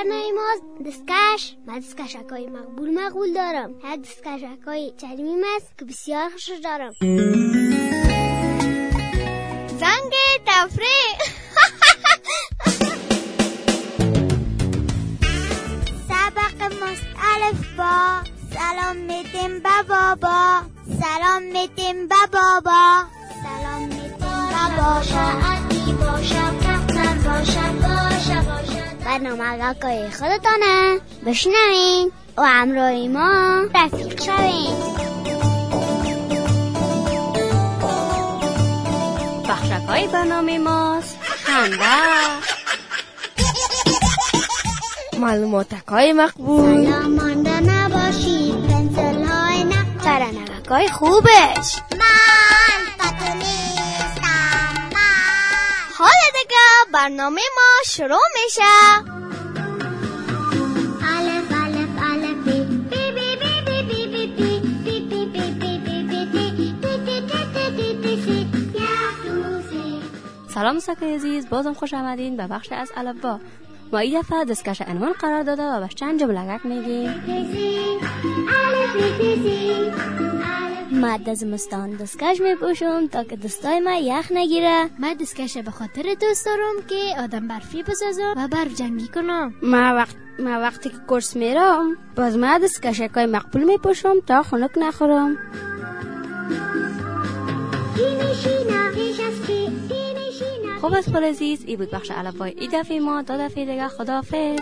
برنامه ما دستکش. من دستکشک‌های مقبول دارم. یک دستکشک‌های چرمی است که بسیار خوش دارم. زنگ تفریح. سبق مستعلف با سلام میدیم با بابا. سلام میدیم با بابا. سلام میدیم با بابا. برنامه آقای خودتانه، بشنوین و همراه ما رفیق شوین. بخشکای برنامه ماست خنده، معلوماتکای مقبول، سلام مانده نباشید، پنسل های نقل، ترنگکای خوبش. من پتو نیستم من. حالا دیگه برنامه ما شروع میشه. الف الف الف بی بی بی بی بی بی بی بی بی بی بی بی. سلام سکای عزیز، بازم خوش آمدین به بخش از الف با. ما این دفعه دستکش عنوان قرار داده و بهش چند جملگک میگیم. من زمستان دستکش میپوشم تا که دستای من یخ نگیره. من دستکش به خاطر دوست دارم که آدم برفی بسازم و برف جنگی کنم. ما وقتی که کورس میرم باز ما دستکشکای مقبول میپوشم تا خنک نخورم. خوب است خود عزیز، ای بود بخش الفبای ای دفعه ما. تا دفعه دیگه خداحافظ.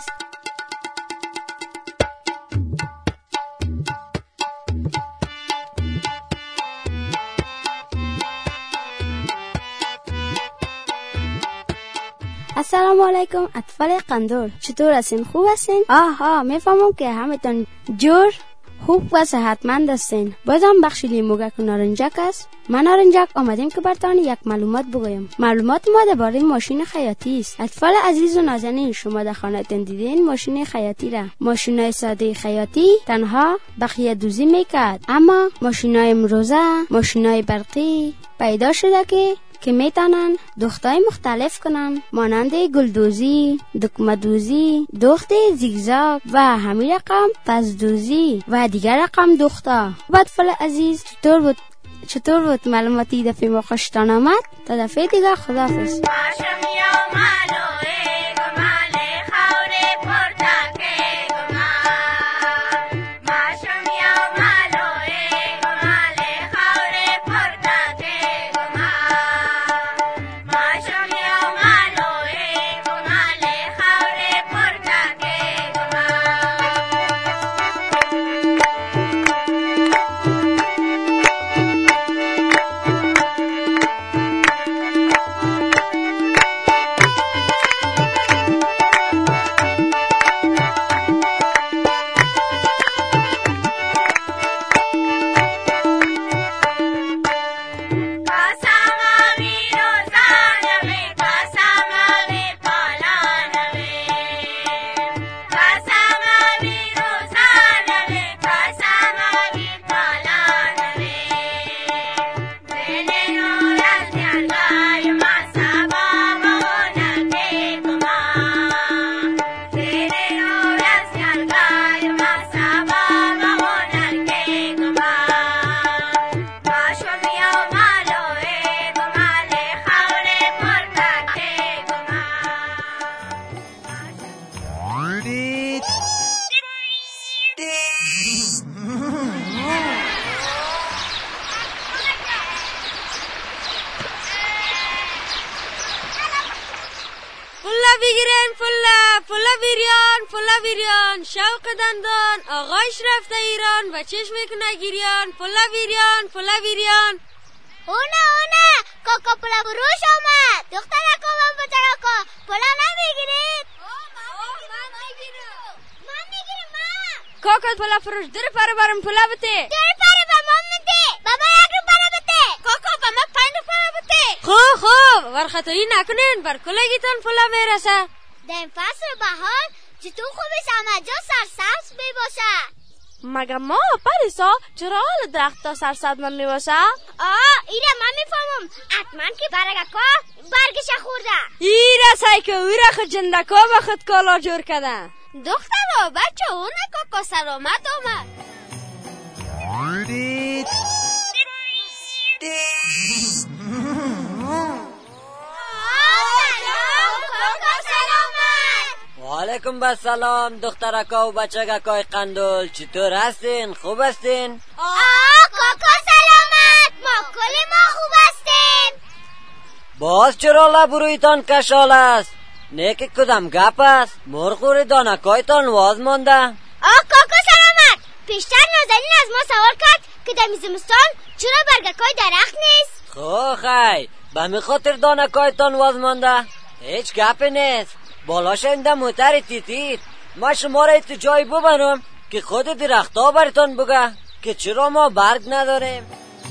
السلام علیکم اطفال قندور، چطور هستین؟ خوب هستین؟ آها، میفهمم که همتون جور خوب و صحتمند هستین. بازم بخش لیموگک و نارنجک است. من نارنجک آمدیم که براتون یک معلومات بگویم. معلومات ما درباره ماشین خیاطی است. اطفال عزیز و نازنین، شما در خانه‌تان دیدین ماشین خیاطی را؟ ماشینای ساده خیاطی تنها بخیه دوزی میکرد، اما ماشینای امروزه، ماشینای برقی پیدا شده که میتونن دوختای مختلف کنن، مانند گلدوزی، دکمه‌دوزی، دوخت زیگزاگ و همین رقم پسدوزی و دیگر رقم دوختا. اطفال عزیز، چطور بود معلوماتی دفعه ما خوشتان آمد؟ تا دفعه دیگه خداحافظ. پلا ویریان شوق دندان آغایش رفته ایران و چشم نگیریان. پلا ویریان اونه کاکا پلا فروش آمد. دختر اکا بچراکا پلا نمیگیرید؟ من میگیرم. کاکا پلا فروش در پاره برم پلا بته. در پاره با من بده. بابا یک رو پاره بده. کاکا با من 5 پاره بده. خوب ورخطایی نکنین، بر کلگیتان پلا میرسه. در فصل بهار چطور خوبیست همه جا سرسبز میباشه؟ مگه ما پریسا چرا حال درخت تا سرسبز می باشه؟ ایره من میفهمم. حتما که برگکا برگش خورده. ایره سای که اویره خود جندکا با خود کالا جور کده. دخترا بچه اون کاکا سلامت آمد. وعلیکم السلام دخترکا و بچگکای قندول، چطور هستین؟ خوب هستین؟ کاکا سلامت، ما کلی ما خوب هستیم. باز چرا لب رویتان کشال است؟ نیکی کدام گپ است؟ مرغوری دانکایتان واز مانده؟ کاکا سلامت، پیشتر نازنین از ما سوال کرد که در زمستان چرا برگکای درخت نیست؟ خی به می خاطر دانکایتان واز مانده؟ هیچ گپ نیست. بالاش اینده موتر تیتید. ما شما را تو جایی ببرم که خود درختا برتان بگه که چرا ما برگ نداریم.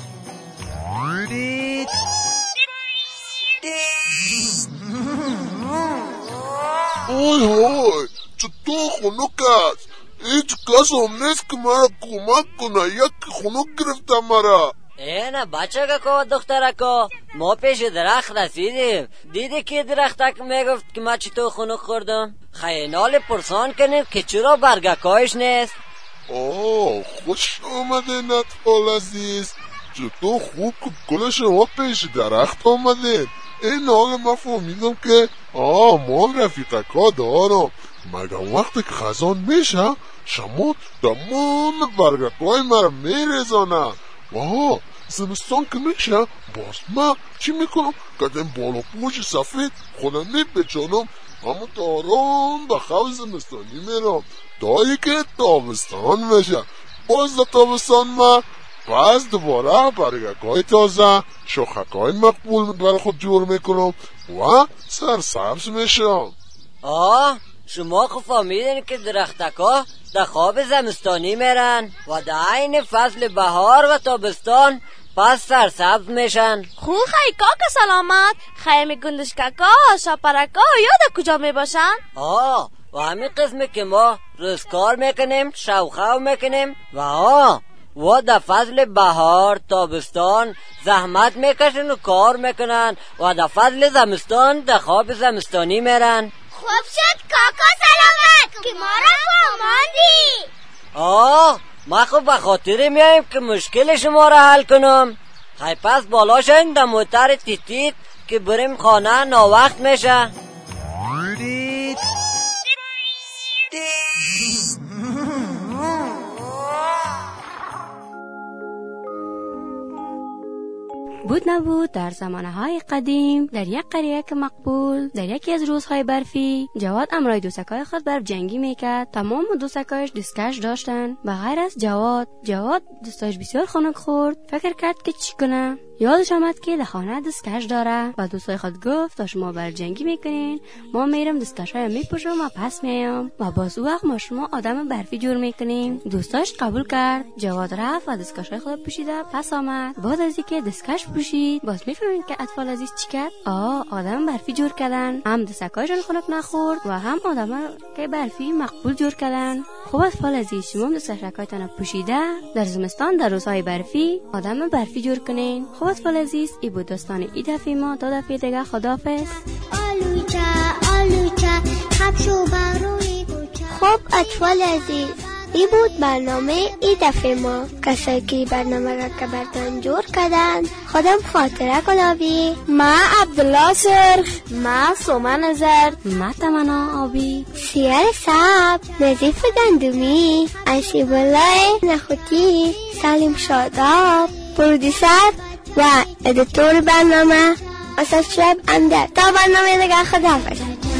های چطور خنک است؟ هیچ کس هم نیست که مرا کمک کنه. یک خنک گرفته مرا. اینه بچه که دخترکا ما پیش درخت رسیدیم. دیدی که درختک میگفت که ما چطور خنک خوردم؟ خیلی پرسان کنیم که چرا برگکایش نیست. خوش آمدین اطفال عزیز. چطور خوب که کل شما پیش درخت آمدین. این حال ما فهمیدم که ما رفیقکا دارم. مگه وقتی که خزان میشه شما تمام برگکای مرا میریزانه. زمستان که میشه باز من چی میکنم؟ قدم بالا پوش سفید خودم میپچانم، اما دارم به خواب زمستانی میرم تا که تابستان میشه. باز در تابستان من پس دوباره برگکای تازه شاخکای مقبول برای خود جور میکنم و سرسبز میشم. شما خب فهمیدین که درختکا در خواب زمستانی میرن و در عین فصل بهار و تابستان پس سرسبز میشن. خی کاکا سلامت، خیمی گندشککا شاپرکا یاد کجا میباشن؟ و همین قسمی که ما روزکار میکنیم، شوخو میکنیم و در فصل بهار تابستان زحمت میکشن و کار میکنن و در فصل زمستان در خواب زمستانی میرن. خوب شد کاکا سلامت که ما را فهماندی. ما خب به خاطر میاییم که مشکل شما را حل کنم. خیلی پس بالا شدین در موتر تیتید که بریم خانه ناوقت میشه. بود نبود در زمانهای قدیم در یک قریه که مقبول در یکی از روزهای برفی جواد امرای دوستکای خود برف جنگی میکرد. تمام دوستکایش دستکش داشتن به غیر از جواد دوستاش بسیار خنک خورد. فکر کرد که چی کنه. یادش آمد که در خانه دستکش داره و دوستای خود گفت تا شما برف جنگی میکنین ما میرم دستکشای میپوشم و پس میام و باز او وقت ما شما آدم برفی جور میکنیم. دوستاش قبول کرد. جواد رفت و دستکشای خود پوشیده پس آمد. بعد از اینکه دستکش پوشید باز میفهمین که اطفال عزیز چی کرد. آدم برفی جور کردن، هم دستکایشون خنک نخورد و هم آدم که برفی مقبول جور کردن. خوب اطفال عزیز شما دستکشایتان پوشیده در زمستان در روزهای برفی آدم برفی جور کنین. خوب اطفال عزیز این بود داستان این دفعه ما. تا دفعه دیگه خداحافظ. آلوچه خبشو بروی کوچه. خب اطفال عزیز این بود برنامه این دفعه ما. کسایی که برنامه را که برتان جور کردن خودم خاطره کلاوی، ما عبدالله سرخ، ما سومن زرد، ما تمنا آبی، سیار سب، نظیف گندمی، انشیب الله نخوتی، سلیم شاداب، پرودیسر و ادیتور برنامه اساس شب اندر. تا برنامه دیگه خداحافظ.